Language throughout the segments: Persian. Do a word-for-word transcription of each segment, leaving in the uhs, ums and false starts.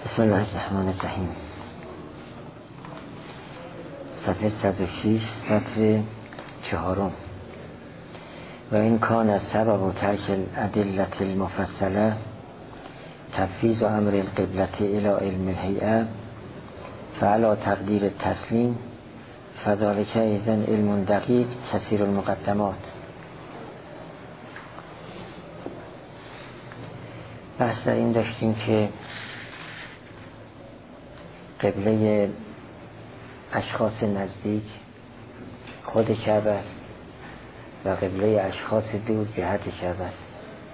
بسم الله الرحمن الرحیم. صفحه صد و شش، سطر چهارم. و این کان سبب و ترک الادلة المفصله تفویض امر القبلة الى علم الهیئه فعلی تقدیر التسلیم فذلک ایضا علم دقیق کثیر المقدمات. بحث در این داشتیم که قبله اشخاص نزدیک خود کعبه است و قبله اشخاص دور جهت کعبه است.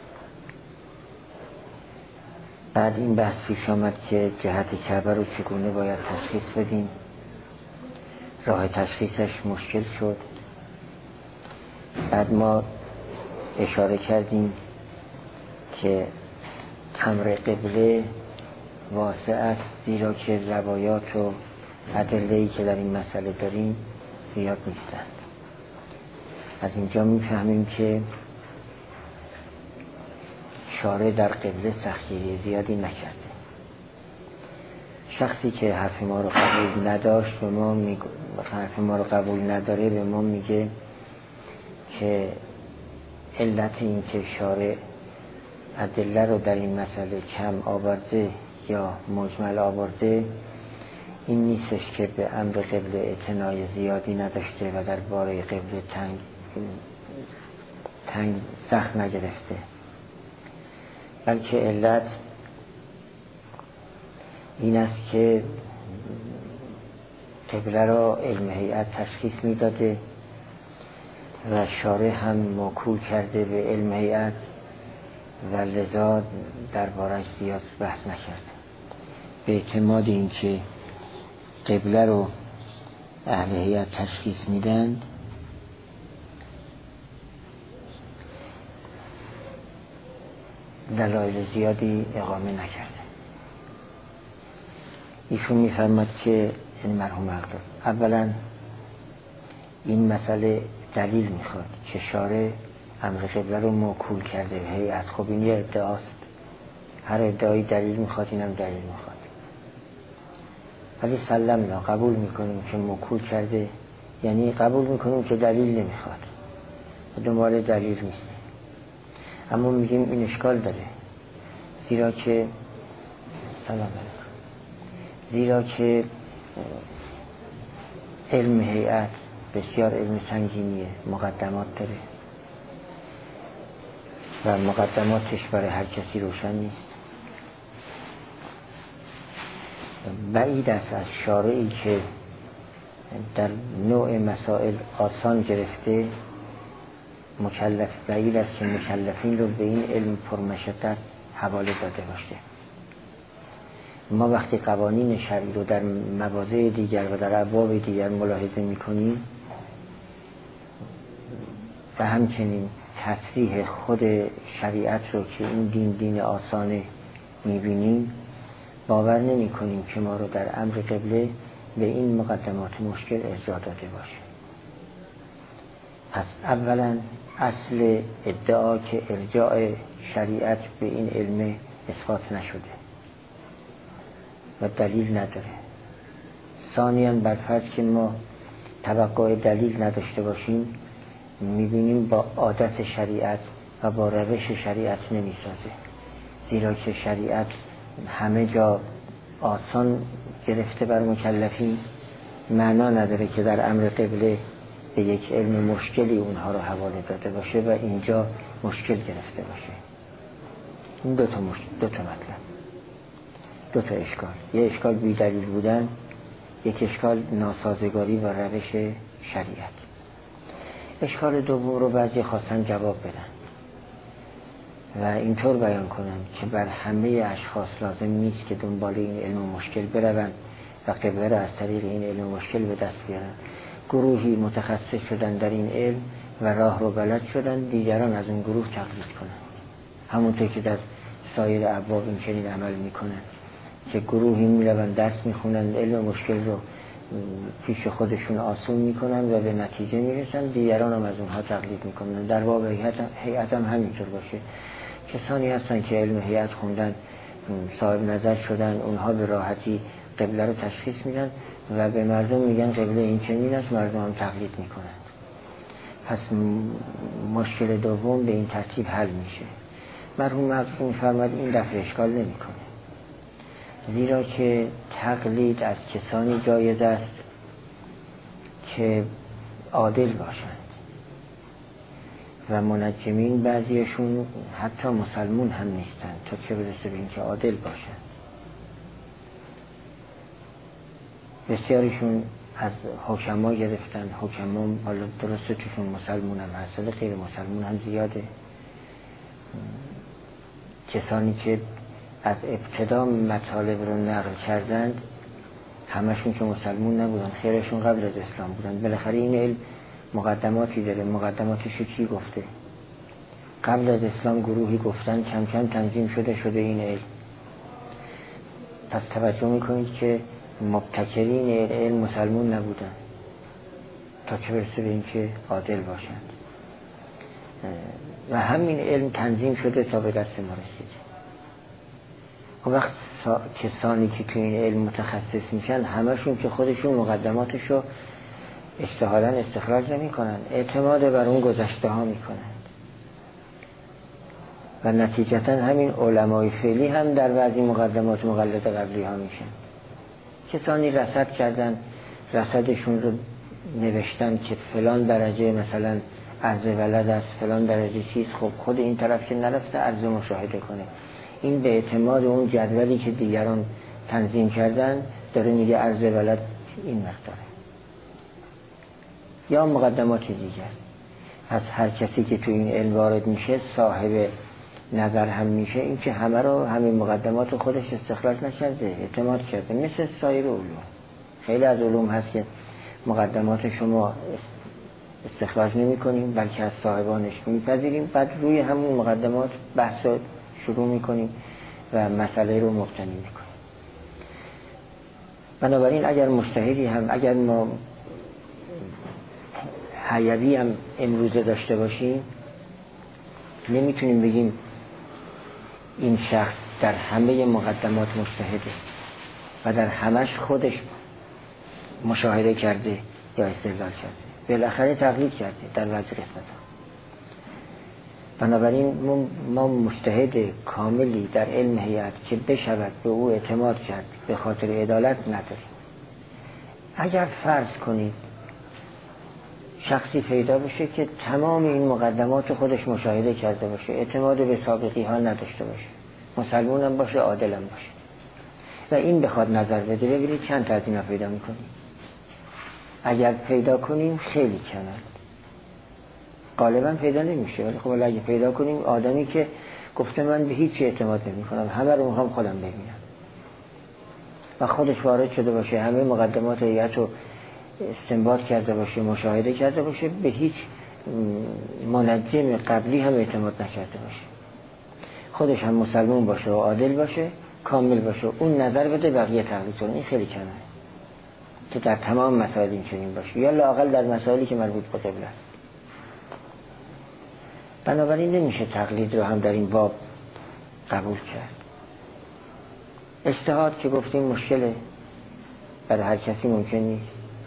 بعد این بحث پیش آمد که جهت کعبه رو چگونه باید تشخیص بدیم. راه تشخیصش مشکل شد. بعد ما اشاره کردیم که امر قبله واسع است، زیرا که روایات و ادله‌ای که در این مسئله داریم زیاد نیستند. از اینجا میفهمیم که شارع در قبله سختگیری زیادی نکرده. شخصی که حرف ما رو قبول نداشت به ما میگه، حرف ما رو قبول نداره به ما میگه که علت این که شارع ادله رو در این مسئله کم آورده یا مجمل آورده این نیستش که به امر قبله اعتنای زیادی نداشته و در باره قبله تنگ تنگ سخت نگرفته، بلکه علت این است که قبله را علم هیئت تشخیص میداده و شارع هم موکول کرده به علم هیئت و لذا دربارش زیاد بحث نکرده. به اعتماد این که قبله رو اهل هیئت تشخیص میدند دلایل زیادی اقامه نکرده. ایشون میفرماد که این مرحوم حق دارد. اولا این مسئله دلیل میخواد که شارع امر قبله رو موکول کرده به هیئت. خب این یه ادعاست، هر ادعایی دلیل میخواد، اینم دلیل میخواد. ولی سلمنا قبول میکنیم که موکول کرده، یعنی قبول میکنیم که دلیل نمیخواد، دنبال دلیل نیست. اما میگیم این اشکال داره، زیرا که سلام علیکم زیرا که علم هیئت بسیار علم سنگینیه، مقدمات داره و مقدماتش برای هر کسی روشن نیست. بعید است از شارعی که در نوع مسائل آسان گرفته مکلف بعید است که مکلفین رو به این علم پرمشقت حواله داده باشه. ما وقتی قوانین شرعی رو در مواضع دیگر و در ابواب دیگر ملاحظه می‌کنیم و همچنین تصریح خود شریعت رو که این دین دین آسانه می‌بینیم، باور نمی کنیم که ما رو در امر قبله به این مقدمات مشکل ارجاع داده باشه. پس اولا اصل ادعا که ارجاع شریعت به این علم اثبات نشده و دلیل نداره. ثانیاً بر فرض که ما توقع دلیل نداشته باشیم، میبینیم با عادت شریعت و با روش شریعت نمیسازه، زیرا که شریعت همه جا آسان گرفته بر مکلفین. معنا نداره که در امر قبله به یک علم مشکلی اونها رو حواله داده باشه و اینجا مشکل گرفته باشه. این دو تا مشکل، دو تا مطلب، دو تا اشکال. یه اشکال بی دلیل بودن، یک اشکال ناسازگاری و روش شریعت. اشکال دوم رو بعضی خواستن جواب بدن و اینطور بیان کنند که بر همه اشخاص لازم نیست که دنبال این علم و مشکل بروند و قبله را از طریق این علم و مشکل به دست بیارند. گروهی متخصص شدن در این علم و راه رو بلد شدن، دیگران از اون گروه تقلید کنند، همونطور که در سایر ابواب این چنین عمل میکنند که گروهی میروند درس میخونند، علم و مشکل رو پیش خودشون آسون میکنن و به نتیجه میرسن، دیگران هم از اونها تقلید میکنن. در باب هیئت هم همینطور باشه. کسانی هستن که علم هیئت خوندن صاحب نظر شدن، اونها به راحتی قبله رو تشخیص میدن و به مردم میگن قبله این چنین است، مردم هم تقلید میکنن. پس مشکل دوم به این ترتیب حل میشه. مرحوم مقصود میفرماد این دفعه اشکال نمیکنه، زیرا که تقلید از کسانی جایز است که عادل باشند و منجمین بعضیشون حتی مسلمون هم نیستند، تا چه برسه به این که عادل باشند. بسیاریشون از حکما گرفتن، حکما حالا درسته توشون مسلمون هم هست، غیر مسلمون هم زیاده. کسانی که از ابتدا مطالب رو نقل کردند همشون که مسلمون نبودن، خیرشون قبل از اسلام بودن. بالاخره این علم مقدماتی داره. مقدماتشو کی گفته؟ قبل از اسلام گروهی گفتن، کم کم تنظیم شده شده این علم. پس توجه میکنید که مبتکرین علم مسلمون نبودن، تا چه برسه به این که عادل باشند. و همین علم تنظیم شده تا به دست ما رسید. اون وقت سا... کسانی که تو این علم متخصص میشن همشون که خودشون مقدماتشو استحالاً استخراج نمی کنن، اعتماد بر اون گذشته ها می کنن و نتیجتاً همین علمای فعلی هم در بعضی مقدمات مقلد قبلی ها میشن. کسانی رصد کردن، رصدشون رو نوشتن که فلان درجه مثلا عرض ولد است، فلان درجه چیست. خب خود این طرف که نرفته عرض مشاهده کنه، این به اعتماد اون جدولی که دیگران تنظیم کردن داره میگه عرض ولد این مقداره، یا مقدمات دیگر. از هر کسی که تو این علم وارد میشه صاحب نظر هم میشه، این که همه رو همین مقدمات خودش استخراج نکرده، اعتماد کرده. مثل سایر علوم، خیلی از علوم هست که مقدمات شما استخراج نمی کنیم بلکه از صاحبانش میپذیریم، بعد روی همون مقدمات بحث شروع میکنیم و مسئله رو مبتنی میکنیم. بنابراین اگر مجتهدی هم، اگر ما حیوی هم امروزه داشته باشیم، نمیتونیم بگیم این شخص در همه مقدمات مجتهده و در همش خودش مشاهده کرده یا استدلال کرده، بالاخره تقلید کرده در بعضی قسمت‌ها. بنابراین ما مجتهد کاملی در علم هیئت که بشود به او اعتماد کرد به خاطر عدالت نداریم. اگر فرض کنید شخصی پیدا بشه که تمام این مقدمات خودش مشاهده کرده باشه، اعتماد به سابقی ها نداشته باشه، مسلمون هم باشه، عادل هم باشه، و این بخواد نظر بده، ببینید چند تا از اینا پیدا میکنیم. اگر پیدا کنیم خیلی کمه، غالبا پیدا نمیشه، ولی خب اگه پیدا کنیم آدمی که گفته من به هیچ اعتماد نمی کنم، همه رو میخوام خودم ببینم و خودش وارد شده باشه، همه مقدمات هیئت رو استنباط کرده باشه، مشاهده کرده باشه، به هیچ منجم قبلی هم اعتماد نکرده باشه، خودش هم مسلمان باشه و عادل باشه، کامل باشه، اون نظر بده، بقیه تقلید کنه. این خیلی کمه که در تمام مسائل این چنین باشه، یا لااقل در مسائلی که مربوط به قبله است. بنابراین نمیشه تقلید رو هم در این باب قبول کرد. اجتهاد که گفتیم مشکله، برای هر کسی ممکن نیست،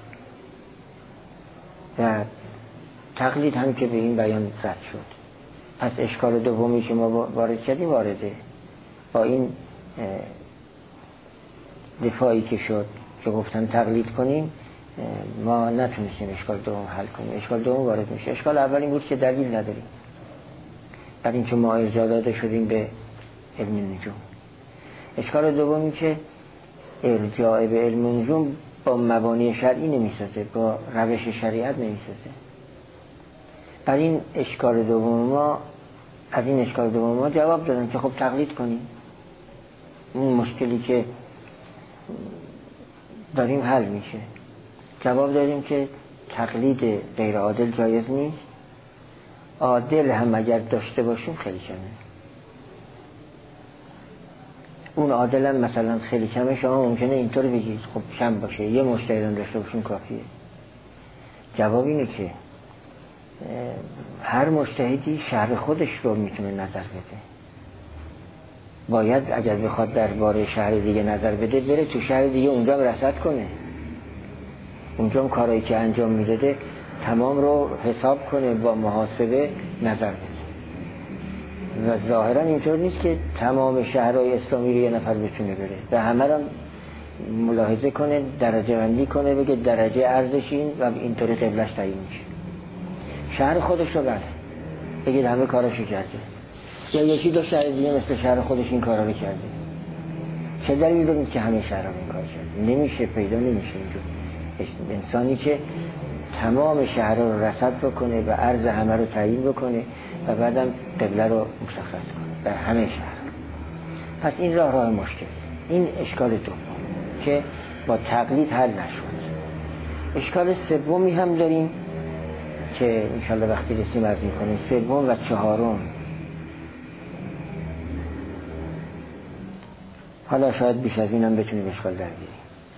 و تقلید هم که به این بیان رد شد. پس اشکال دومی که ما وارد کردیم وارده با این دفاعی که شد که گفتن تقلید کنیم، ما نتونستیم اشکال دوم حل کنیم. اشکال دوم وارد میشه. اشکال اول این بود که دلیل نداریم در این که ما ارجاع داده شدیم به علم نجوم. اشکال دومی که ارجاع به علم نجوم با مبانی شرعی نمیسازه، با روش شریعت نمیسازه. بر این اشکال دوم ما از این اشکال دوم ما جواب دادن که خب تقلید کنیم، این مشکلی که داریم حل میشه. جواب دادیم که تقلید غیر عادل جایز نیست، عادل هم اگر داشته باشیم خیلی کمه. اون عادل هم مثلا خیلی کمه، شما ممکنه اینطور بگید خب کم باشه، یه مجتهد داشته باشیم کافیه. جواب اینه که هر مجتهدی شرع خودش رو میتونه نظر بده. باید اگر بخواد درباره شهر دیگه نظر بده بره تو شهر دیگه اونجا رصد کنه، اونجا هم کارهایی که انجام میداده تمام رو حساب کنه، با محاسبه نظر بده. و ظاهرا اینطور نیست که تمام شهرهای اسلامی رو یه نفر بتونه بره و همه رو ملاحظه کنه، درجه بندی کنه، بگه درجه ارزش این و اینطوری قبلش تعیین میشه. شهر خودش رو بره بگید همه کاراشو کرده، یا یکی دو شهر دیگه مثل شهر خودش این کارا رو کرده. چه دلیل دارید که همه شهرها این کار کرده؟ نمیشه، پیدا نمیشه اینجور انسانی که تمام شهرها رو رصد بکنه و ارز همه رو تعیین بکنه و بعدم قبله رو مشخص کنه در همه شهر. پس این راه راه مشکل، این اشکال دوم که با تقلید حل نشد. اشکال سومی هم داریم که انشالله وقتی رسیم عرض میکنیم. سوم و چهارم حالا شاید بیش از اینم بتونیم اشکال در بیاریم.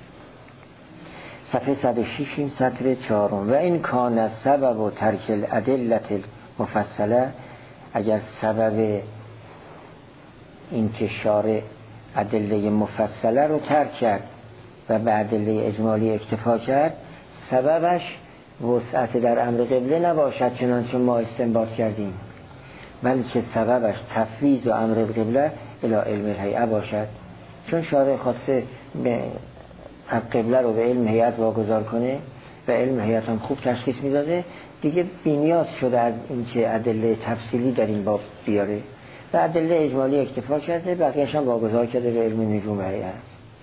صفحه صد و شش این سطر چهارم. و این کان سبب و ترک الادلت مفصله، اگر سبب این که شارع ادله مفصله رو ترک کرد و به ادله اجمالی اکتفا کرد، سببش وسعت در امر قبله نباشد چنانچه ما استنباط کردیم، بلکه سببش تفویض و امر قبله الی علم الهیئه باشد. چون شارع خواسته به قبله رو به علم هیئت واگذار کنه و علم هیئت هم خوب تشخیص میداده، دیگه بی‌نیاز شده از اینکه ادله تفصیلی در این باب بیاره و ادله اجمالی اکتفا کرده، بقیه‌اش هم واگذار کرده به علم نجوم هیئت.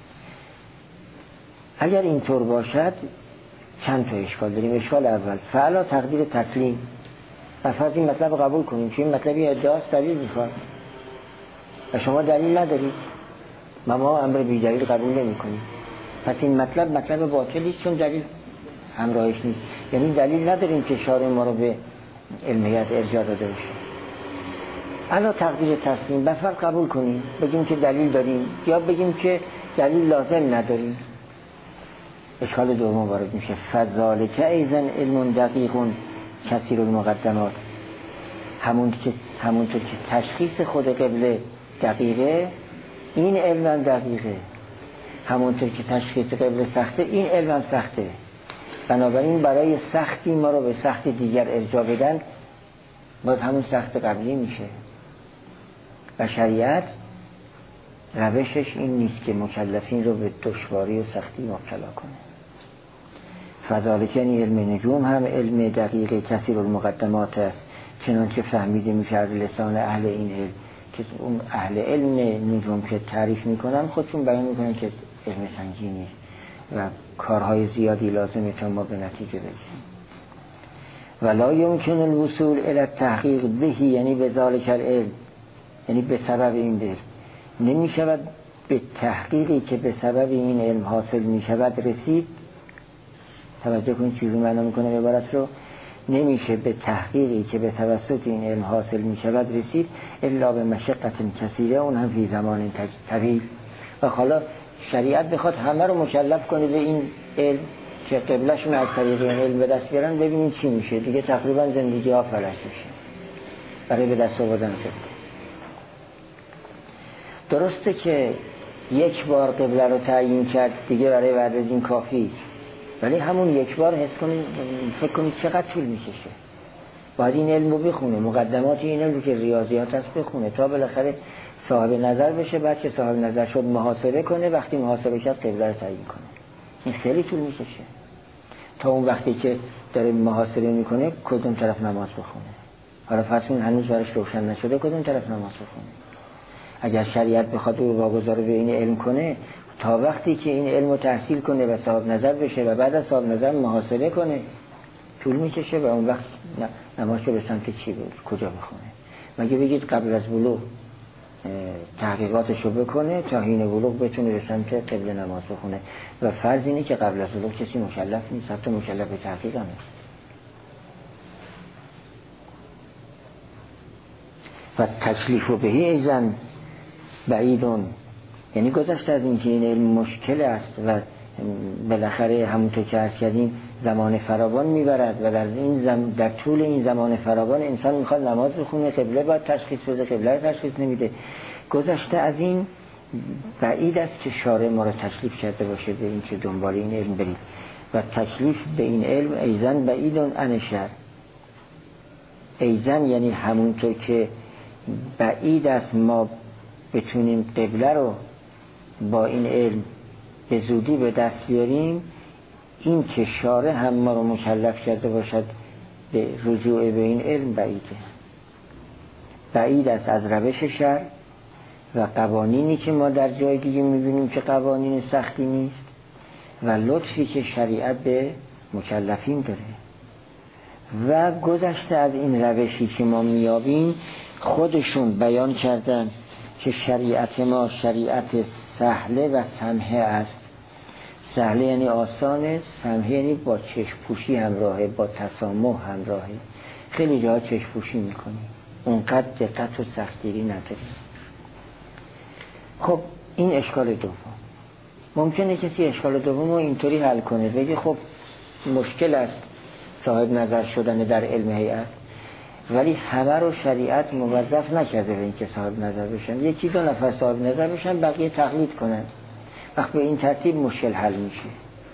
اگر اینطور باشد چند تا اشکال داریم. اشکال اول، فعلا تقدیر تسلیم. فرض این مطلب قبول کنیم که این مطلبی ادعاست، دلیل میخواد و شما دلیل ندارید، ما ما امر بی دلیل قبول نمی کنیم. پس این مطلب مطلب باطلی است چون دلیل همراهش نیست. یعنی دلیل نداریم که شارع ما رو به علمیت ارجاع داده باشه. الا تقدیر تسلیم، بفرض قبول کنیم، بگیم که دلیل داریم یا بگیم که دلیل لازم نداریم. اشکال دوم وارد میشه. فذالک ایزن علم دقیق کثیر المقدمات. همون که همونطور که تشخیص خود قبله دقیقه، این علم دقیقه. همونطور که تشخیص قبله سخته، این علم سخته. بنابراین برای سختی ما رو به سخت دیگر ارجاع بدن، باز همون سخت قبلی میشه. و شریعت روشش این نیست که مکلفین رو به دشواری و سختی مبتلا کنه. فذالک یعنی علم نجوم هم علم دقیق کثیر المقدمات است، چنانچه فهمیده میشه از لسان اهل این علم که اون اهل علم نجوم که تعریف میکنن خودشون بیان میکنن که علم سنگینی است و کارهای زیادی لازمه تا ما به نتیجه برسیم. ولا یمکن الوصول الی التحقیق بهی، یعنی به ذالک العلم، یعنی به سبب این علم نمیشود به تحقیقی که به سبب این علم حاصل میشود رسید. توجه کنید چیزی معنا میکنه عبارت رو. نمیشه به تحقیقی که به توسط این علم حاصل میشود رسید الا به مشقت کثیره، اون هم فی زمان طویل. و حالا شریعت بخواد همه رو مکلف کنه به این علم که قبلشون از طریق این علم به دست بیارن، ببینید چی میشه. دیگه تقریبا زندگی ها فلج میشه برای به دست آوردن قبله. درسته که یک بار قبله رو تعیین کرد دیگه برای بعد از این کافی است، ولی همون یک بار حس کنید، فکر کنید چقدر طول میکشه. باید این علم رو بخونه، مقدمات این علم که ریاضیات هست بخونه تا بالاخره صاحب نظر بشه. بعد که صاحب نظر شد محاسبه کنه، وقتی محاسبه کرد قبله رو تعیین کنه. این خیلی طول میکشه. تا اون وقتی که داره محاسبه میکنه کدوم طرف نماز بخونه. حالا فرض کنید هنوز براش روشن نشده کدوم طرف نماز بخونه. اگر شریعت بخواد او واگذار به این علم کنه، تا وقتی که این علم رو تحصیل کنه و صاحب نظر بشه و بعد از صاحب نظر محاسبه کنه طول میکشه و اون وقت نماز رو به سمت چی بود، کجا بخونه. مگه بگید قبل از بلوغ تحقیقاتش رو بکنه تا حین بلوغ بتونه به سمت قبله نماز بخونه. و فرض اینه که قبل از بلوغ کسی مکلف نیست، حتی مکلف به تحقیق هم نیست. و تکلیف و بهی ایزن بعیدون، یعنی گذشته از این که این علم مشکل است و بالاخره همونطور که عرض کردیم زمان فراوان میبرد و در این زم... در طول این زمان فراوان انسان میخواد نماز بخونه، قبله باید تشخیص بده، قبله رو تشخیص نمیده. گذشته از این بعید است که شارع ما را تکلیف کرده باشه به این که دنبال این علم برید و تکلیف به این علم ایزن بعیدون عن شرع. ایزن یعنی همونطور که بعید است ما بتونیم قبله رو با این علم به زودی به دست بیاریم، این که شارع هم ما رو مکلف کرده باشد به رجوع به این علم بعیده. بعید است از روش شرع و قوانینی که ما در جای دیگه میبینیم که قوانین سختی نیست و لطفی که شریعت به مکلفین داره. و گذشته از این روشی که ما میابیم خودشون بیان کردن که شریعت ما شریعت سهله و سمحه است. سهله یعنی آسانه، سمحه یعنی با چشم پوشی همراهه، با تسامح همراهه. خیلی جاها چشم پوشی میکنیم، اونقدر دقت و سختگیری نداریم. خب این اشکال دوم. ممکنه کسی اشکال دوم رو اینطوری حل کنه، بگه خب مشکل است صاحب نظر شدن در علم هیئت، ولی همه رو شریعت موظف نکرده به این که صاحب نظر بشن. یکی دو نفر صاحب نظر بشن، بقیه تقلید کنن. وقت به این ترتیب مشکل حل میشه.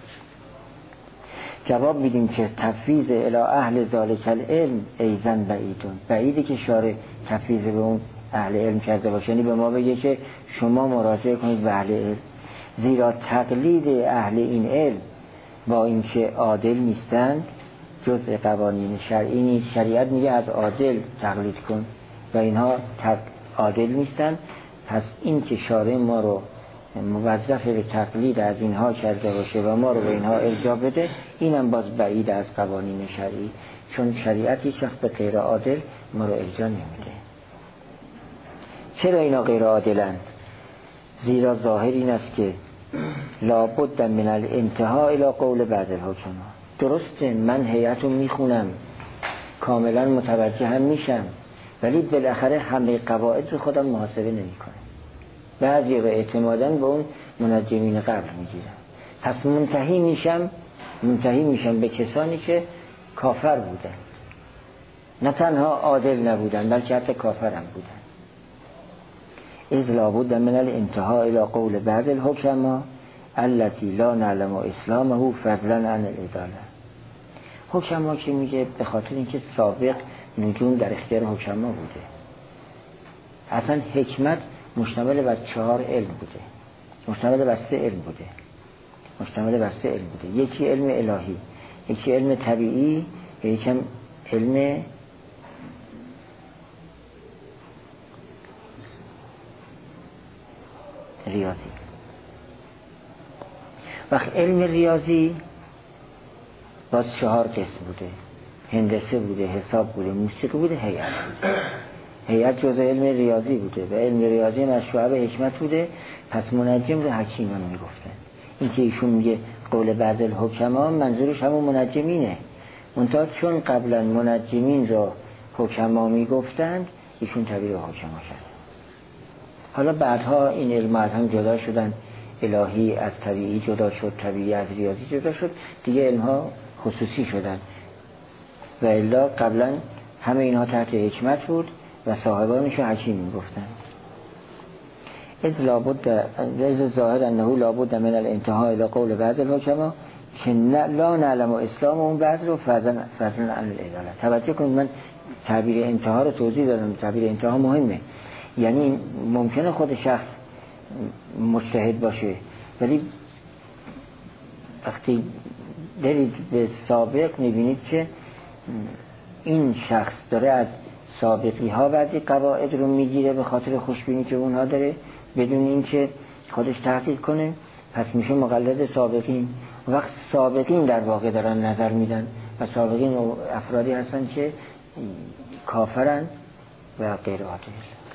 جواب میدیم که تفویض الی اهل ذالک العلم ایزن بعیدون. بعیده که شارع تفویض به اون اهل علم کرده باشه، یعنی به ما بگه که شما مراجعه کنید به اهل علم، زیرا تقلید اهل این علم با اینکه عادل نیستند جزء قوانین شرعی نیست. شریعت میگه از عادل تقلید کن و اینها عادل نیستن، پس این که شارع ما رو موظف به تقلید از اینها کرده باشه و ما رو به اینها ارجاع بده، اینم باز بعید از قوانین شرعی، چون شریعت هیچ وقت به غیر عادل ما رو ارجاع نمیده. چرا اینا غیر عادلند؟ زیرا ظاهر این است که لابد من الانتهاء الی قول بعض الحکما. درسته من هیئت رو میخونم، کاملا متوجه هم میشم، ولی بالاخره همه قواعد رو خودم محاسبه نمی کنم. بعضی به اعتمادن به اون منجمین قبل میگیرم، پس منتهی میشم منتهی میشم به کسانی که کافر بودن، نه تنها عادل نبودن بلکه حتی کافر هم بودن. اذ لابد من الانتهاء الى قول بعض الحکما الذی لا نعلم اسلامه فضلا عن العداله. حکما که میگه به خاطر اینکه سابق نجوم در اختیار حکما بوده. اصلا حکمت مشتمل بر چهار علم بوده، مشتمل بر سه علم بوده مشتمل بر سه علم بوده یکی علم الهی، یکی علم طبیعی، یکی علم ریاضی. وقت علم ریاضی باز چهار قسم بوده، هندسه بوده، حساب بوده، موسیقی بوده، هیئت بوده. هیئت جزء علم ریاضی بوده و علم ریاضی مشروع به حکمت بوده، پس منجم رو حکیم هم میگفتن. این که ایشون میگه قول بعض الحکما منظورش همون منجمینه، منتها چون قبلا منجمین را حکما میگفتند ایشون تعبیر حکما کرد. حالا بعدها این علمات هم جدا شدن، الهی از طبیعی جدا شد، طبیعی از ریاضی جدا شد، دیگه علمها خصوصی شدن و الا قبلا همه اینها تحت حکمت بود و صاحبانش حکیم میگفتن. از لابد از ظاهر انه لابد من الانتهاء الى قول بعض الحکما که لا نعلم اسلام اون بعض رو فضلا فضلا عن العداله. توجه کنید من تعبیر انتها رو توضیح دادم. تعبیر انتها مهمه، یعنی ممکنه خود شخص مجتهد باشه، ولی وقتی برید به سابق میبینید که این شخص داره از سابقی ها بعضی قواعد رو میگیره به خاطر خوشبینی که اونها داره بدون این که خودش تحقیق کنه، پس میشه مقلد سابقین. وقت سابقین در واقع دارن نظر میدن و سابقین افرادی هستن که کافرن و غیر عادل.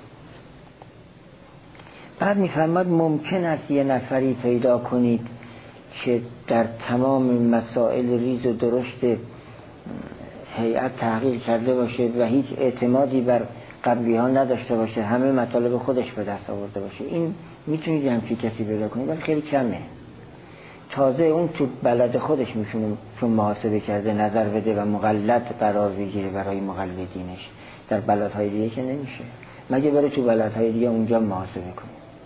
بعد میفرماد ممکن است یه نفری پیدا کنید که در تمام مسائل ریز و درشت هیئت تحقیق کرده باشه و هیچ اعتمادی بر قبلی ها نداشته باشه، همه مطالب خودش به دست آورده باشه. این میتونید همچین کسی پیدا کنید، ولی خیلی کمه. تازه اون تو بلد خودش میتونه چون محاسبه کرده نظر بده و مقلد قرار بگیره برای مقلدینش، در بلدهای دیگه که نمیشه. مگه بره تو بلدهای دیگه اونجا محاسبه کنه.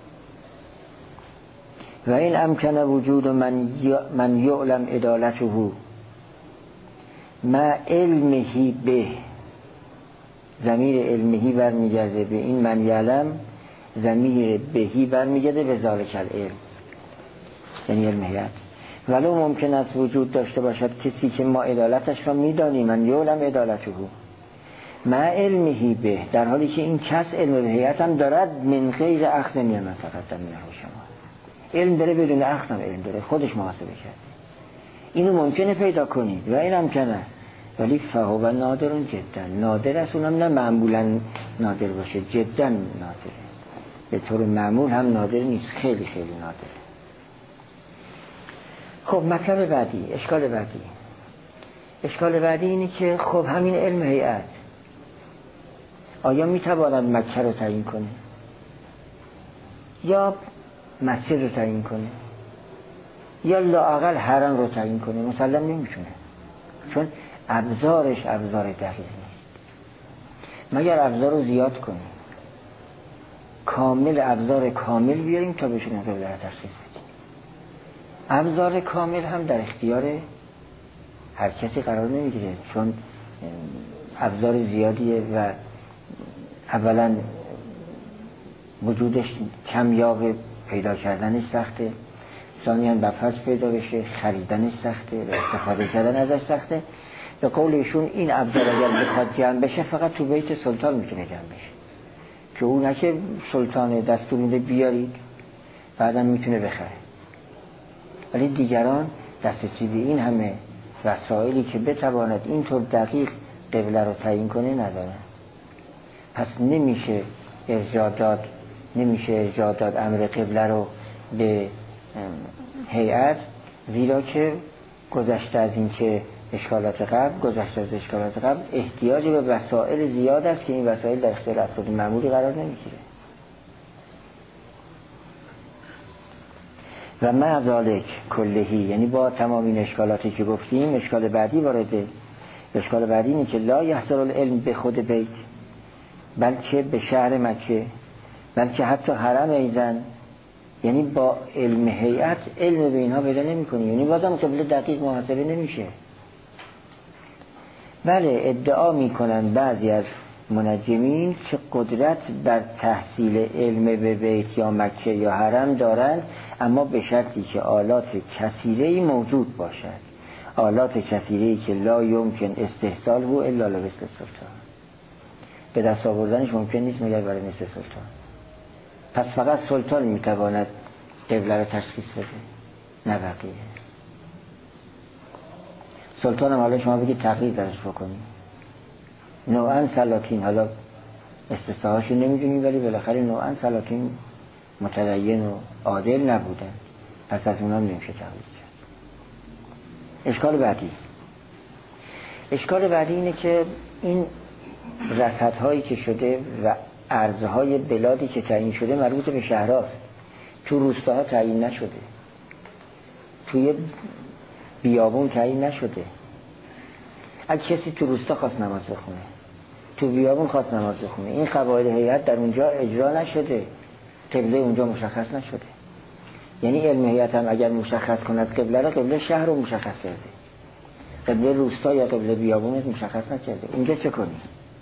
و این امکن وجود من من یعلم عدالته ما علمهی به، ضمیر علمهی برمیگرده به این من یعلم، ضمیر بهی برمیگرده به ذالک العلم، یعنی علم هیئت. ولو ممکن است وجود داشته باشد کسی که ما عدالتش را میدانیم، من یعلم عدالته ما علمهی به، در حالی که این کس علم به هیئت هم دارد، من غیر اخذ من تقدم منه شما، علم داره بدون اخذ هم علم داره، خودش محاسبه کرده. اینو ممکنه پیدا کنید و این هم کنه، ولی فهو نادرون جدا، نادر است، اونم نه معمولا نادر باشه، جدا نادره، به طور معمول هم نادر نیست، خیلی خیلی نادره. خب مطلب بعدی، اشکال بعدی اشکال بعدی اینه که خب همین علم هیئت آیا میتواند مکه رو تعیین کنه یا مسجد رو تعیین کنه یا لااقل حرم رو تعیین کنه؟ مسلم نمیتونه، چون ابزارش ابزار دقیق نیست. مگر ابزار رو زیاد کنیم، کامل ابزار کامل بیاریم تا بشون قبله را تشخیص بدیم. ابزار کامل هم در اختیار هر کسی قرار نمیگیره، چون ابزار زیادیه و اولا وجودش کمیاب، پیدا کردنش سخته، ثانیاً بفرض پیدا بشه خریدنش سخته و استفاده کردن ازش سخته. به قول ایشون این ابزار اگر بخواد جمع بشه فقط تو بیت سلطان میتونه جمع بشه، که اون که سلطان دستور میده بیارید بعدم میتونه بخره، ولی دیگران دسترسی به این همه وسایلی که بتواند اینطور دقیق قبله رو تعیین کنه ندارن. پس نمیشه ارجاع داد نمیشه ارجاع داد امر قبله رو به هیئت، زیرا که گذشته از این که اشکالات قبل گذشته از اشکالات قبل احتیاج به وسایل زیاد است که این وسایل در اختیار افراد معمولی قرار نمیگیره. و مع ذالک کلهی، یعنی با تمام این اشکالاتی که گفتیم، اشکال بعدی وارده. اشکال بعدی اینه که لا یحصل العلم به خود بیت، بلکه به شهر مکه، بلکه حتی حرم ایزن، یعنی با علم هیئت علم به اینها پیدا نمی‌کنی، یعنی بازم قبله دقیق محاسبه نمیشه. بله ادعا میکنن بعضی از منجمین که قدرت بر تحصیل علم به بیت یا مکه یا حرم دارند، اما به شرطی که آلات کثیره‌ای موجود باشد، آلات کثیره‌ای که لا یمکن استحصال هو الا لمثل سلطان، به دست آوردنش ممکن نیست مگر برای مثل سلطان. پس فقط سلطان میتواند قبله را تشخیص بده، نه بقیه. سلطان هم حالا شما بگید تقلید درش بکنید، نوعاً سلاطین، حالا استثناءاشو نمیدونیم ولی بالاخره نوعاً سلاطین متدین و عادل نبودن، پس از اونها نمیشه تقلید کرد. اشکال بعدی اشکال بعدی اینه که این رصدهایی که شده و ارزهای بلادی که تعیین شده مربوط به شهرهاست، تو روستاها تعیین نشده، توی بیابون تعیین نشده. اگه کسی تو روستا خواست نماز بخونه، تو بیابون خواست نماز بخونه، این قواعد هیئت در اونجا اجرا نشده، قبله اونجا مشخص نشده. یعنی علم هیئت هم اگر مشخص کند قبله را، قبله شهر رو مشخص کرده، قبله روستا یا قبله بیابون مشخص نکرده. اونجا چه کنی؟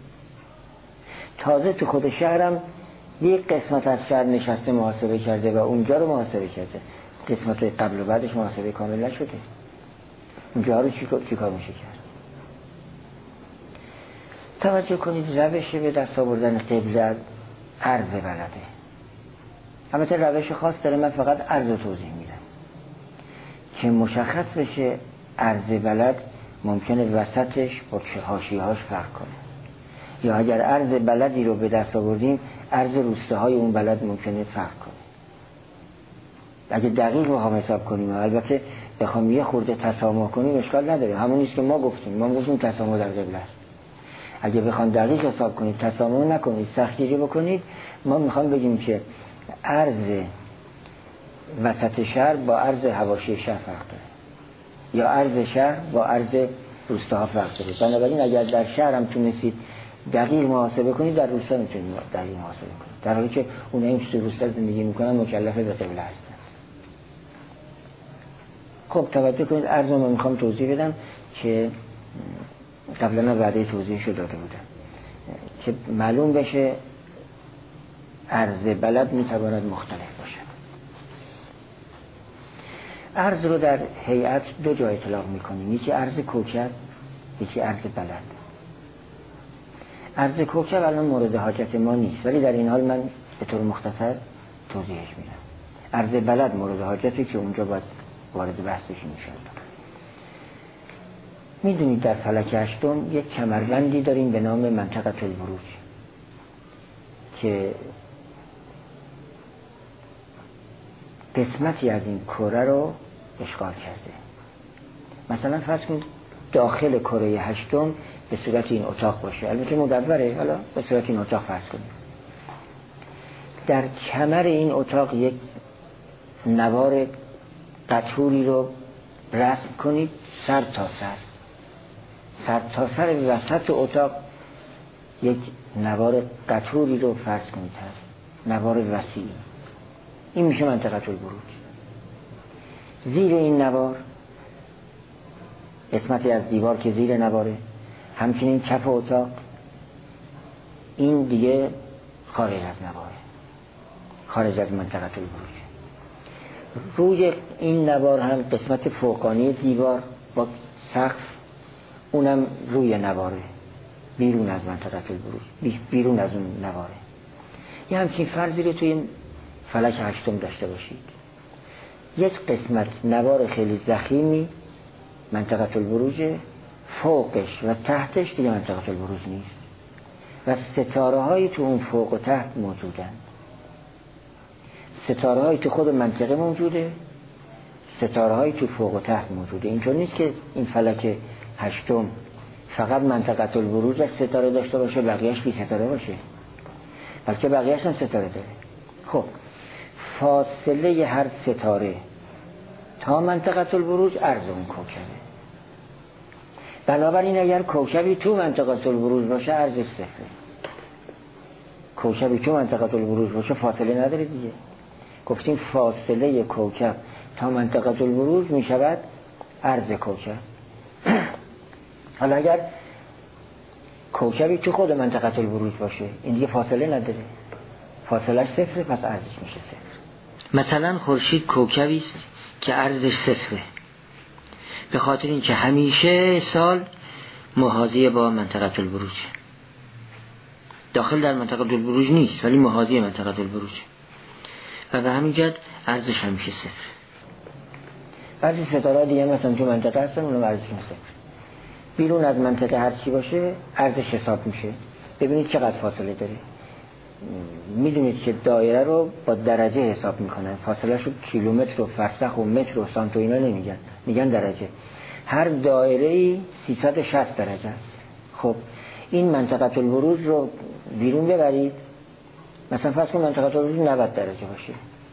تازه تو خود شهرم یک قسمت از شهر نشسته محاسبه کرده و اونجا رو محاسبه کرده، قسمت قبل و بعدش محاسبه کامل نشده. اونجا رو چی کار میشه کرد؟ توجه کنید، روش به دست آوردن قبله عرض بلده. البته روش خاص داره، من فقط عرض رو توضیح میدم که مشخص بشه عرض بلد ممکنه وسطش با حاشیه‌هاش فرق کنه، یا اگر عرض بلدی رو به دست آوردیم عرض روستاهای اون بلد ممکنه فرق کنه. اگه دقیق بخوام حساب کنیم، البته بخوام یه خورده تسامح کنیم اشکال نداره، همون نیست که ما گفتیم، ما گفتیم تسامح در قبله است. اگه بخوام دقیق حساب کنید، تسامح نکنید، سختگیری بکنید، ما میخوام بگیم که عرض وسط شهر با عرض حواشی شهر فرق داره، یا عرض شهر با عرض روستاها فرق داره. بنابراین اگر در شهر هم تونستید دقیق محاسبه کنید در روستا میتونید دقیق محاسبه کنید، در حالی که اونایی که تو روستا زندگی میکنن مکلف به قبله هستن. خب توجه کنید، عرض رو من میخوام توضیح بدم که قبلا وعده توضیحشو داده بودم که معلوم بشه عرض بلد میتواند مختلف باشد. عرض رو در هیئت دو جا اطلاق میکنیم، یکی عرض کوکب، یکی عرض بلد. عرض کوکب الان مورد حاجت ما نیست، ولی در این حال من به طور مختصر توضیحش میدم. عرض بلد مورد حاجته که اونجا باید وارد بحث بشیم انشاءالله. میدونید در فلک هشتم یک کمربندی داریم به نام منطقه البروج که قسمتی از این کره رو اشغال کرده. مثلا فرض کنید داخل کره هشتم به صورت این اتاق باشه، البته مدوره، حالا به صورت این اتاق فرض کنید. در کمر این اتاق یک نوار قطوری رو رسم کنید سر تا سر، سر تا سر وسط اتاق یک نوار قطوری رو فرض کنید هست، نوار وسیع. این میشه منطقه البروج. زیر این نوار قسمتی از دیوار که زیر نواره، همچنین کف اتاق، این دیگه خارج از نواره، خارج از منطقه البروج. روی این نوار هم قسمت فوقانی دیوار با سقف، اونم روی نواره، بیرون از منطقه البروج، بیرون از اون نواره. یه همچین فرضی رو توی فلک هشتم داشته باشید. یک قسمت نوار خیلی ضخیمی منطقه البروج، فوقش و تحتش دیگه منطقه البروج نیست و ستاره هایی تو اون فوق و تحت موجودن. ستاره هایی تو خود منطقه موجوده، ستاره هایی تو فوق و تحت موجوده. اینطور نیست که این فلک هشتم فقط منطقه البروج از ستاره داشته باشه بقیهش بی ستاره باشه، بلکه بقیهش هم ستاره داره. خب فاصله هر ستاره تا منطقه البروج عرض اون کوکبه. بنابراین اگر کوکبی تو منطقه البروج باشه عرضش صفره. کوکبی تو منطقه البروج باشه فاصله نداره دیگه. گفتیم فاصله کوکب تا منطقه البروج می شود عرض کوکب. حالا اگر کوکبی تو خود منطقه البروج باشه این دیگه فاصله نداره، فاصلهش صفره، پس عرضش میشه صفر. مثلا خورشید کوکبی است که عرضش صفره، به خاطر اینکه همیشه سال محاذی با منطقه البروج، داخل در منطقه البروج نیست ولی محاذی منطقه البروج و به همین جهت عرضش همیشه صفر. بعضی ستاره دیگه مثلا تو منطقه هستن اونم عرضشون صفر. بیرون از منطقه هر چی باشه عرضش حساب میشه. ببینید چقدر فاصله داره. میدونید که دایره رو با درجه حساب میکنن، فاصله شو کیلومتر و فرسخ و متر و سانت و اینا نمیگن، میگن درجه. هر دایره‌ای سیصد و شصت درجه است. خب این منطقه البروج رو بیرون ببرید، مثلا فرض کنید منطقه البروج نود درجه باشه،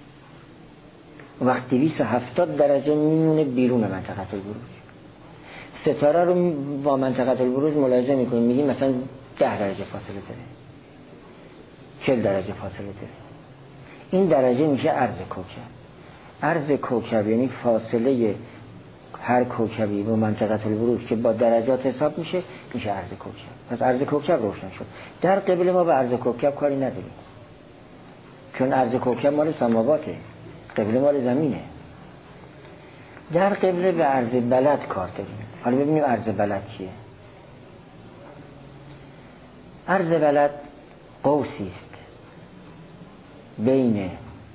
وقت دویست و هفتاد درجه میمونه بیرون منطقه البروج. ستاره رو با منطقه البروج ملاحظه میکنیم، میگیم مثلا ده درجه فاصله داره، چهل درجه فاصله داره. این درجه میشه عرض کوکب. عرض کوکب یعنی فاصله هر کوکبی با منطقه البروج که با درجات حساب میشه، میشه عرض کوکب. پس عرض کوکب روشن شد. در قبل ما به عرض کوکب کاری نداریم، چون عرض کوکب مال سماواته، قبل مال زمینه. در قبل به عرض بلد کار داریم. حالا ببینیم عرض بلد چیه. عرض بلد قوسی است بین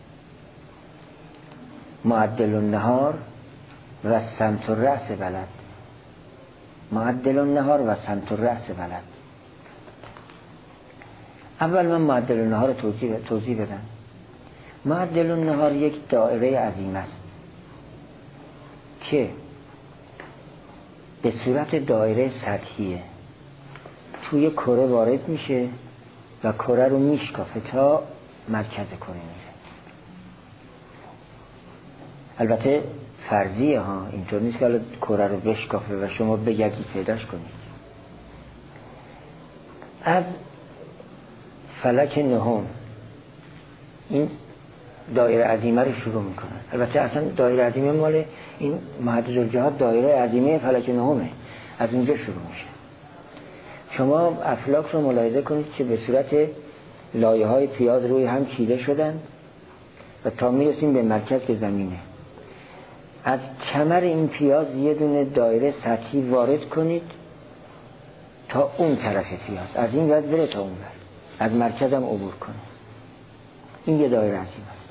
معدل النهار و سمت الرأس بلد. معدل النهار و سمت الرأس بلد. اول من معدل النهار رو توضیح توضیح بدم. معدل النهار یک دایره عظیم است که به صورت دایره سطحیه توی کره وارد میشه و کره رو میشکافه تا مرکز کره میره. البته فرضیه ها، اینطور نیست که الان کره رو بشکافه و شما بگردید پیداش کنید. از فلک نهم این دایره عظیمه رو شروع میکنن. البته اصلا دایره عظیمه مال این محدث الجهات دایره عظیمه فلک نهمه، از اونجا شروع میشه. شما افلاک رو ملاحظه کنید که به صورت لایه های پیاز روی هم چیده شدن و تا میرسیم به مرکز که زمینه. از کمر این پیاز یه دونه دایره سطحی وارد کنید تا اون طرف پیاز، از این ور بره تا اون ور، از مرکز هم عبور کنه. این یه دایره عظیمه است.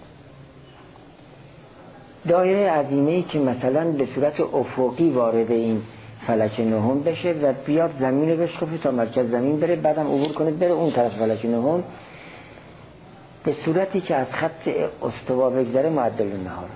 دایره عظیمه‌ای که مثلا به صورت افقی وارد این فلک نهم بشه و بیاد زمین رو بشکافه تا مرکز زمین بره، بعدم عبور کنه بره اون طرف فلک نهم، به صورتی که از خط استوا بگذره معدل النهار.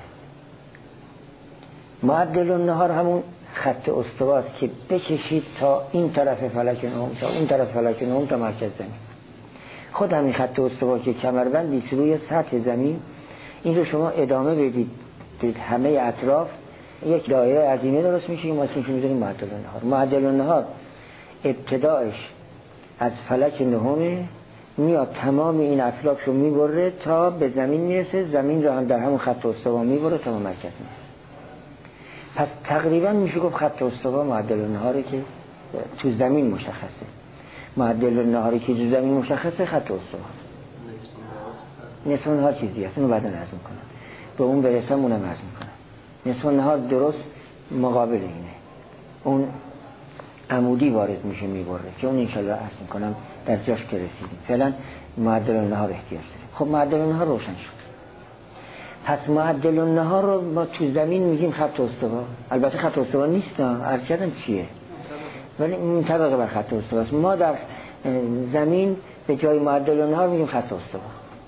معدل النهار همون خط استواست که بکشید تا این طرف فلک نهم، تا اون طرف فلک نهم، تا مرکز زمین. خود همین خط استوا که کمربندی روی سطح زمین، این رو شما ادامه بدید دید همه اطراف یک دایره عظیمه درست میشه که ما اسمش میذاریم معدل النهار. معدل النهار ابتدایش از فلک نهم میاد تمام این افلاک رو میبره تا به زمین میرسه، زمین رو هم در همون خط استوا میبره تا به مرکز میرسه. پس تقریبا میشه گفت خط استوا معدل النهاری که تو زمین مشخصه. معدل النهاری که تو زمین مشخصه خط استوا. نصف النهار چیزی هست، اونو بعدا عرض میکنم. به اون برسم اونم عرض میکنم. نصف النهار درست مقابل اینه. اون عمودی وارد میشه میبره که اون انشالله عرض میکنم در جاش که رسیدیم. فعلا معدل النهار احتیاج داریم. خب معدل النهار روشن شد. پس معدل النهار رو ما تو زمین میگیم خط استوا. البته خط استوا نیست، عرض کردم چیه، ولی این طبقه بر خط استوا است. ما در زمین به جای معدل النهار میگیم خط استوا.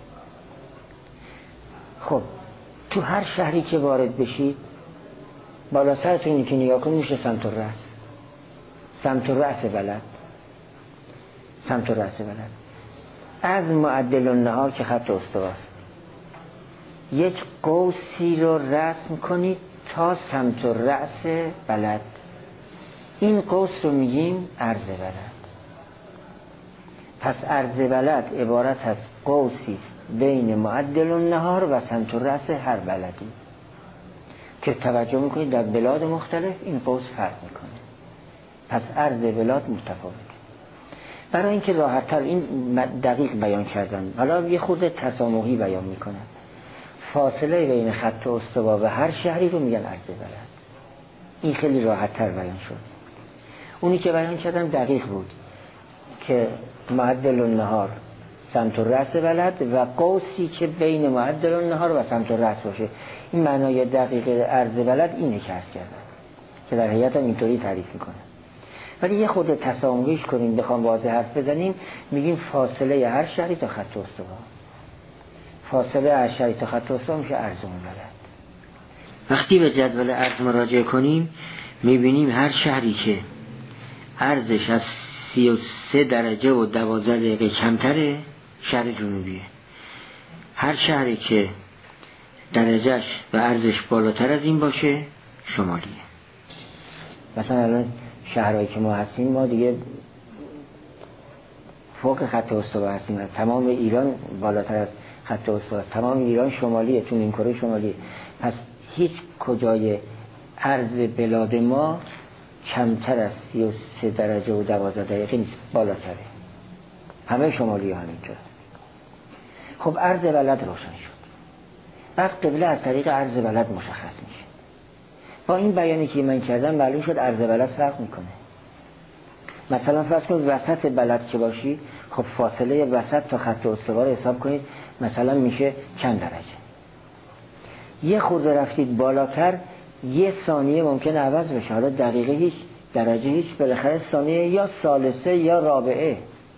خب تو هر شهری که وارد بشید بالا سرتون که نگاه کنید میشه سمت الرأس. سمت الرأس بلد. سمت الرأس بلد. از معدل النهار که خط استواست یک قوسی رو رسم کنید تا سمت الرأس بلد. این قوس رو میگیم عرض بلد. پس عرض بلد عبارت از قوسی بین معدل النهار و سمت الرأس هر بلدی که توجه میکنید در بلاد مختلف این قوس فرق میکنه. پس عرض بلاد متفاوته. برای اینکه راحت‌تر این دقیق بیان کردن، حالا یه خورده تسامحی بیان میکنن. فاصله بین خط استوا و هر شهری رو میگن عرض بلد. این خیلی راحت‌تر بیان شد. اونی که بیان کردن دقیق بود که معدل النهار سمت الرأس بلد و قوسی که بین معدل النهار و سمت الرأس باشه. این معنای دقیق عرض بلد اینه که عرض کردن که در حقیقت هم اینطوری تعریف میکنه. ولی یه خود تسامحیش کنیم بخوام واضح حرف بزنیم میگیم فاصله هر شهری تا خط استوا. فاصله هر شهری تا خط استوا میشه عرض اون بلد. وقتی به جدول عرض مراجعه کنیم میبینیم هر شهری که عرضش از سی و سه درجه و دوازده دقیقه کمتره شهر جنوبیه. هر شهری که درجهش و عرضش بالاتر از این باشه شمالیه. مثلا الان شهرهایی که ما هستیم ما دیگه فوق خط استوا هستیم. تمام ایران بالاتر از خط استوا است. تمام ایران شمالیه، تو این کره شمالیه. پس هیچ کجای عرض بلاد ما کمتر از سی و سه درجه و دوازده دقیقه نیست، بالاتره. همه شمالی ها همینطور. خب عرض بلد روشن شد. بعد قبله از طریق عرض بلد مشخص میشه. با این بیانی که من کردم معلوم شد عرض بلد فرق میکنه. مثلا فرض کنید وسط بلد که باشی، خب فاصله وسط تا خط استوا رو حساب کنید، مثلا میشه چند درجه. یه خورده رفتید بالاتر یه ثانیه ممکنه عوض بشه. حالا دقیقه هیچ، درجه هیچ، بالاخره ثانیه یا ثالثه یا رابعه،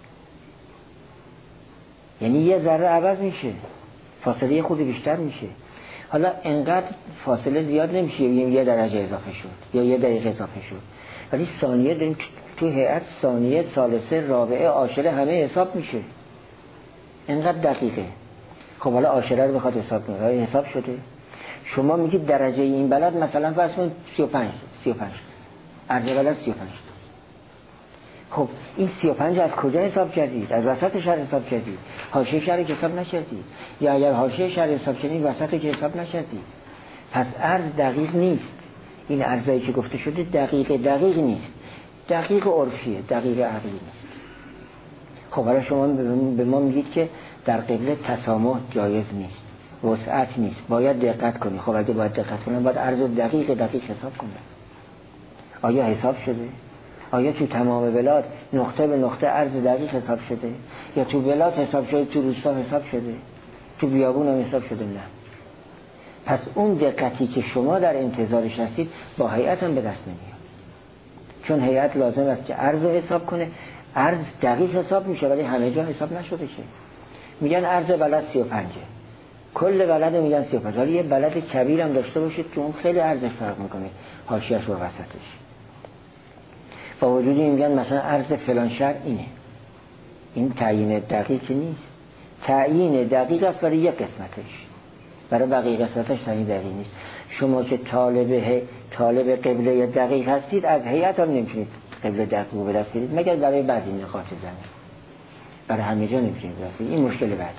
یعنی یه ذره عوض میشه، فاصله خود بیشتر میشه. حالا انقدر فاصله زیاد نمیشه، یه درجه اضافه شد یا یه دقیقه اضافه شد، ولی ثانیه داریم تو هیئت ثانیه، ثالثه، رابعه، عاشره همه حساب میشه. انقدر دقیقه. خب حالا عاشره رو بخواد حساب کنه، حساب شده. شما میگید درجه این بلد مثلا فرض کن سی و پنج سی و پنج عرض بلد سی و پنج. خب این سی و پنج از کجا حساب کردید؟ از وسط شهر حساب کردید؟ حاشیه شهر که حساب نکردید؟ یا اگر حاشیه شهر حساب کردید وسط که حساب نکردید؟ پس عرض دقیق نیست. این عرضایی که گفته شده دقیق دقیق نیست، دقیق عرفیه، دقیق عقلی نیست. خب حالا شما به ما میگید که در قبله تسامح جایز نیست، وسعت نیست، باید دقت کنی. خب اگه باید دقت کنم باید عرض دقیق دقیق حساب کنم. آیا حساب شده؟ آیا تو تمام بلاد نقطه به نقطه عرض دقیق حساب شده؟ یا تو بلاد حساب شده، تو روستا حساب شده، تو بیابون هم حساب شده؟ نه. پس اون دقتی که شما در انتظارش هستید با هیئت هم به دست نمیاد، چون هیئت لازم است که عرض رو حساب کنه. عرض دقیق حساب میشه ولی همه جا حساب نشده که میگن عرض بلد سی و پنجه، کل بلد میگن سی و پنج، ولی یه بلد کبیر هم داشته باشید که اون خیلی عرضش فرق میکنه، حاشیه‌اش و وسطش. با وجودی میگن مثلا عرض فلان شهر اینه، این تعیین دقیق نیست. تعیین دقیق است برای یک قسمتش، برای بقیه قسمتش تعیین دقیق نیست. شما که طالب طالب قبله دقیق هستید از هیئت هم نمیتونید قبله دقیق رو به دست گیرید مگر برای بعضی نقاط زمین، برای همه جا نمیتونید دست گیرید. این مشکل بعدی.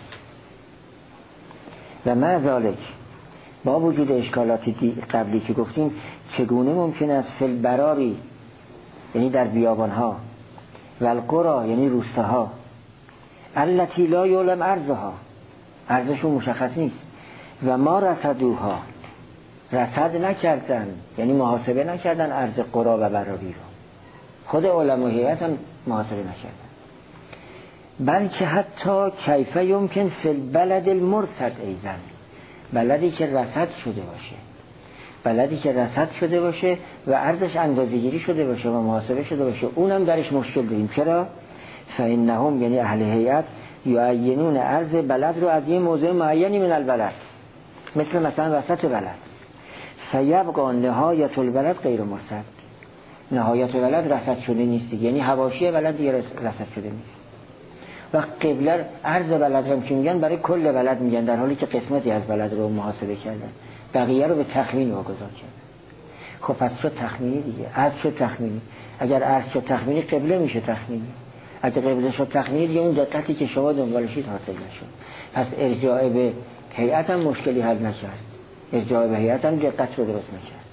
و مع ذالک با وجود اشکالات قبلی که گفتیم چگونه ممکن است فی البراری، یعنی در بیابانها، و القرى یعنی روستاها، التي لا یعلم ارضها، ارزشون مشخص نیست، و ما رصدوها، رصد نکردن یعنی محاسبه نکردن ارز قرى و براری رو، خود علما هیئت هم محاسبه نکردن، بلکه حتی کیف یمکن فی البلد المرصد ایضا، بلدی که رصد شده باشه، بلدی که رصد شده باشه و ارزش اندازه‌گیری شده باشه و محاسبه شده باشه، اونم درش مشکل داریم. چرا؟ فإنهم یعنی اهل هیئت یعینون ارز بلد رو از یه موضع معینی من البلد، مثل مثلا وسط بلد، فیبقى نهایت البلد غیر مرصد، نهایت بلد رصد شده نیست، یعنی حواشی بلد دیگه رصد شده نیست. و قبله ارز بلد رو که میگن برای کل بلد میگن، در حالی که قسمتی از بلد رو محاسبه کردن، بقیه رو به تخمین واگذار کردن. خب پس شد تخمینی دیگه، ارز شد تخمینی. اگر ارز شد تخمینی قبله میشه تخمینی، اگر قبله شد تخمینی دیگه اون دقتی که شما دنبالشید حاصل نشد. پس ارجاع به هیئت هم مشکلی حل نکرد، ارجاع به هیئت هم دقت رو درست نکرد.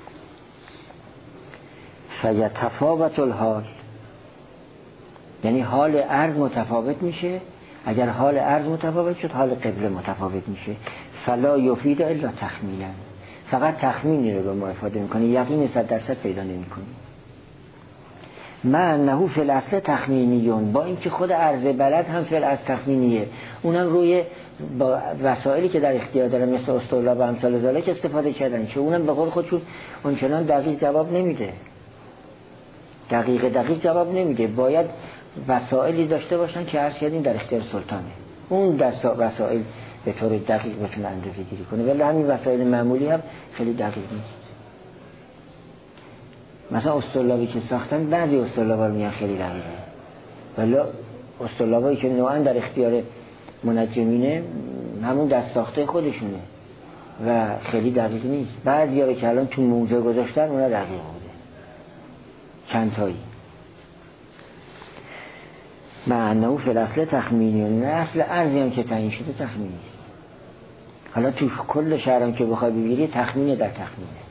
فیتفاوت الحال، یعنی حال ارز متفاوت میشه. اگر حال ارز متفاوت شد حال قبله متفاوت میشه. فلا یفید الا تخمینا، فقط تخمینی رو به ما افاده میکنه، یقین صد درصد پیدا نمیکنه. ما انه فی الاصل تخمینیون، با اینکه خود ارز بلد هم فی الاصل تخمینیه، اونم روی با وسایلی که در اختیار داره مثل اسطولا و امثال ذالک استفاده کردن که اونم به قول خودشون اونچنان دقیق جواب نمیده، دقیق دقیق جواب نمیده. باید وسایلی داشته باشن که عرض کردیم در اختیار سلطانه، اون دست وسایل به طور دقیق بتونه اندازه گیری کنه، ولی همین وسایل معمولی هم خیلی دقیق نیست. مثلا اسطولاوی که ساختن بعضی اسطولاوا رو میگن خیلی دقیقه، ولی اسطولاوایی که نوعا در اختیار منجمینه همون دست ساخته خودشونه و خیلی دقیق نیست. بعضیا رو که الان تو موزه گذاشتن اونا دقیق بوده چند تایی. معنی فی الاصل تخمینی، نه اصل ارزی هم که تعیین شده تخمینی است. حالا تو کل شهرام که بخوای بگیری تخمینه در تخمینه.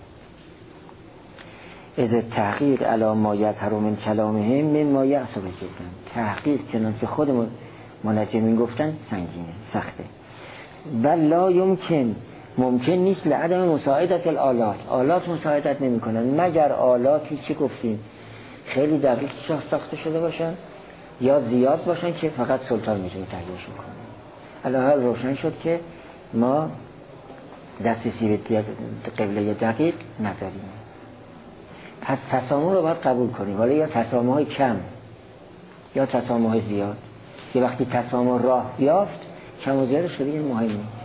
از تحقیق علی ما یظهر من کلامهم من ما یعصب جدا، تحقیق چنان که خود منجمین گفتن سنگینه، سخته. بل لا یمکن، ممکن نیست لعدم مساعدت الالات، آلات مساعدت نمی کنن مگر آلاتی که گفتیم خیلی دقیق ساخته شده باشن یا زیاد باشن که فقط سلطان میتونه تهیه‌شون کنه. الان روشن شد که ما دسترسی به قبله دقیق نداریم. پس تسامح رو باید قبول کنیم، ولی یا تسامح کم یا تسامح زیاد. یه وقتی تسامح راه بیافت کم و زیادش خیلی مهم نیست.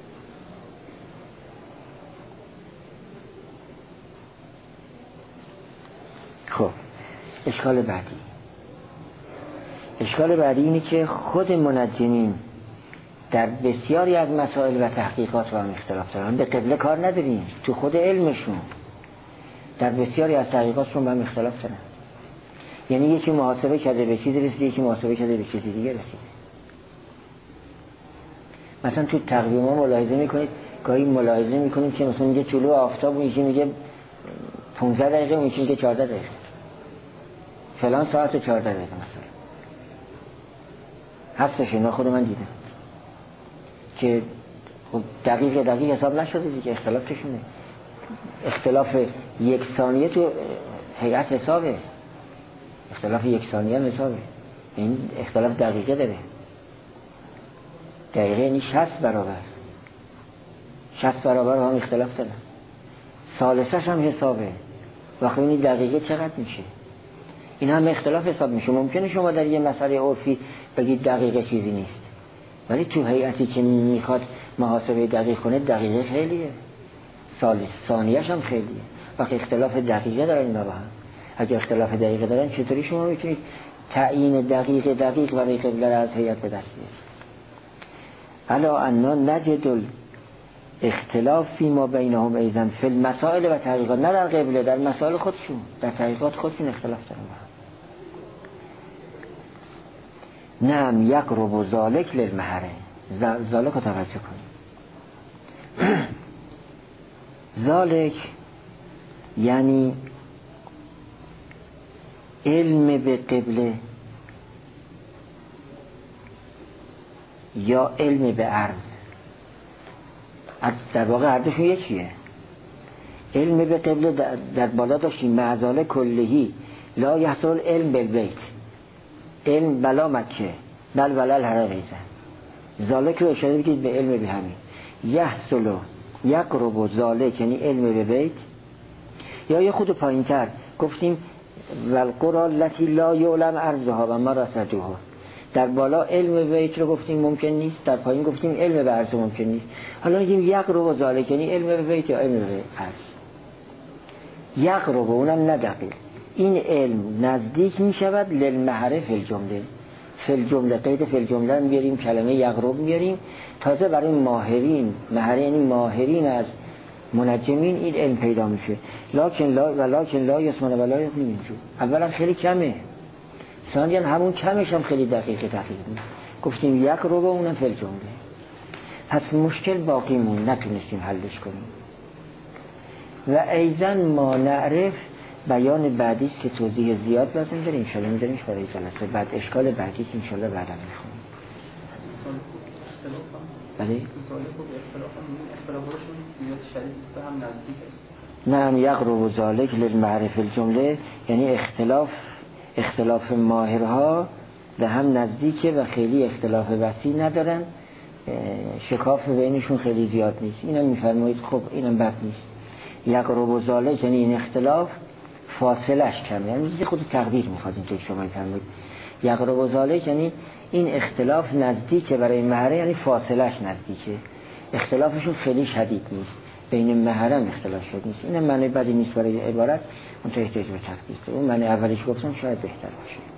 خب اشکال بعدی اشکال بعدی اینه که خود منجمین در بسیاری از مسائل و تحقیقات با هم اختلاف دارن. به قبله کار نداریم، تو خود علمشون در بسیاری از تحقیقاتشون با هم اختلاف دارن. یعنی یکی محاسبه کرده به چیزی رسیده، یکی محاسبه کرده به چیزی دیگه رسیده. مثلا تو تقویم ها ملاحظه میکنید، گاهی ملاحظه میکنید که مثلا میگه طلوع آفتاب، اون یکی میگه پانزده دقیقه، اون یکی میگه چهارده دقیقه، فلان ساعت و چهارده دقیقه مثلا. هستش اینا، خود من دیدم که خب دقیق دقیق حساب نشده دیگه، اختلاف چشونه، اختلاف یک ثانیه تو هیئت حسابه، اختلاف یک ثانیه حسابه، این اختلاف دقیقه داره. دقیقه یعنی شصت برابر، شصت برابر هم اختلاف داره. ثالثش هم حسابه، وقتی این دقیقه چقدر میشه، این هم اختلاف حساب میشه. ممکنه شما در یه مسئله عرفی بگید دقیقه چیزی نیست، ولی تو هیئتی که میخواد محاسبه دقیق کنه دقیقه خیلیه، ثالث ثانیه‌ش هم خیلیه. وقتی اختلاف دقیقه دارن اینا با هم، اگه اختلاف دقیقه دارن چطوری شما میتونید تعیین دقیق دقیق برای قبله از هیئت به دست بیارید؟ الا انا نجد اختلاف فی ما بینهم ایضا فی المسائل و تحقیقات، نه در قبله، در مسائل خودشون، در تحقیقات خودشون اختلاف دارن. نعم یقرب ذالک للمحره، ذالک رو توجه کنید. ذالک یعنی علم به قبله یا علم به عرض، در واقع هر دوشون یکیه. علم به قبله در بالا داشتیم معزال کلهی لا یحصل علم بالبیت، علم بلا مکه بل بلل هر ریزن. ذالک رو اشاره بگید به علم به همین. یحصل یقرب و ذالک یعنی علم به بیت، یا یه خود پایین تر گفتیم والقرى التي لا یعلم ارضها و ما رصدوها. در بالا علم به بیت رو گفتیم ممکن نیست، در پایین گفتیم علم به عرض ممکن نیست. حالا میگیم یقرب و ذالک یعنی علم به بیت یا علم به عرض. یقرب اونم ندقیق، این علم نزدیک می شود للمحره فی الجمله، فی الجمله قید فی الجمله میاریم، کلمه یقرب میاریم، تازه برای ماهرین، محره یعنی ماهرین از منجمین این علم پیدا میشه. لکن لا و لکن لا یسمن و لا یقین اینجور. اولا خیلی کمه، ثانیاً همون کمش هم خیلی دقیق دقیق نیست. گفتیم یقرب و اونم فی الجمله، پس مشکل باقی مون، نتونستیم حلش کنیم. و ایضا ما نعرف بیان بعدی است که توضیح زیاد لازم داره، انشالله میذاریمش برای جلسه بعد. اشکال بعدی است انشالله بعدا میخونیم. بله؟ نعم یقرب ذالک للمعرف الجمله یعنی اختلاف اختلاف ماهرها به هم نزدیکه و خیلی اختلاف وسیع ندارن، شکاف بینشون خیلی زیاد نیست. اینم میفرمایید خب اینم بد نیست. یقرب ذالک یعنی این اختلاف فاصلش کمه، یعنی خود تقدیر میخواد اینطور شما میفرمایید. یقرب ذالک یعنی این اختلاف نزدیکه برای محره، یعنی فاصلش نزدیکه، اختلافشون خیلی شدید نیست، بین محرم اختلاف شد نیست. اینم معنی بدی نیست برای عبارت، اون تو احتیاج به تقدیر. اون معنی اولیش گفتم شاید بهتر باشه.